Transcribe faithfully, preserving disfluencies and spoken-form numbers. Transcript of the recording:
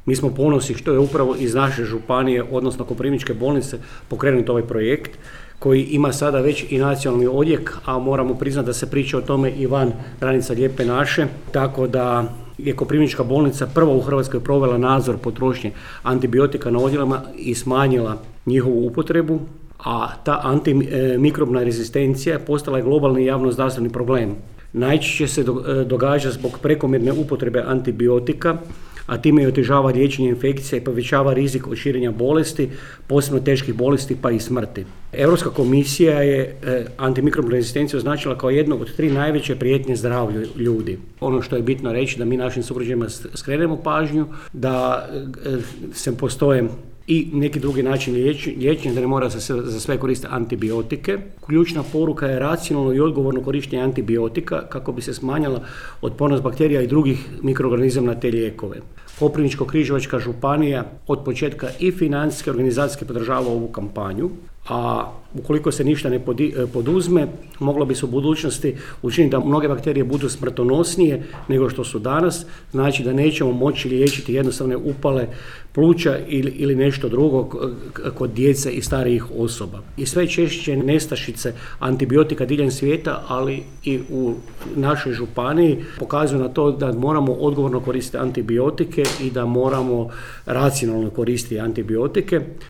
Mi smo ponosni što je upravo iz naše županije, odnosno Koprivničke bolnice, pokrenut ovaj projekt koji ima sada već i nacionalni odjek, a moramo priznati da se priča o tome i van granica Lijepe naše, tako da je Koprivnička bolnica prva u Hrvatskoj provela nadzor potrošnje antibiotika na odjelima i smanjila njihovu upotrebu, a ta antimikrobna rezistencija postala je globalni javnozdravstveni problem. Najčešće se događa zbog prekomjerne upotrebe antibiotika, a time i otežava liječenje infekcija i povećava rizik od širenja bolesti, posebno teških bolesti pa i smrti. Europska komisija je antimikrobnu rezistenciju označila kao jednu od tri najveće prijetnje zdravlju ljudi. Ono što je bitno reći da mi našim sugrađanima skrenemo pažnju, da se postoje i neki drugi način liječenja, da ne mora se za sve koristiti antibiotike. Ključna poruka je racionalno i odgovorno korištenje antibiotika kako bi se smanjila otpornost bakterija i drugih mikroorganizama na te lijekove. Koprivničko-križevačka županija od početka i financijske organizacijske podržava ovu kampanju, a ukoliko se ništa ne poduzme, moglo bi se u budućnosti učiniti da mnoge bakterije budu smrtonosnije nego što su danas, znači da nećemo moći liječiti jednostavne upale pluća ili, ili nešto drugo kod djece i starijih osoba. I sve češće nestašice antibiotika diljem svijeta, ali i u našoj županiji pokazuju na to da moramo odgovorno koristiti antibiotike i da moramo racionalno koristiti antibiotike.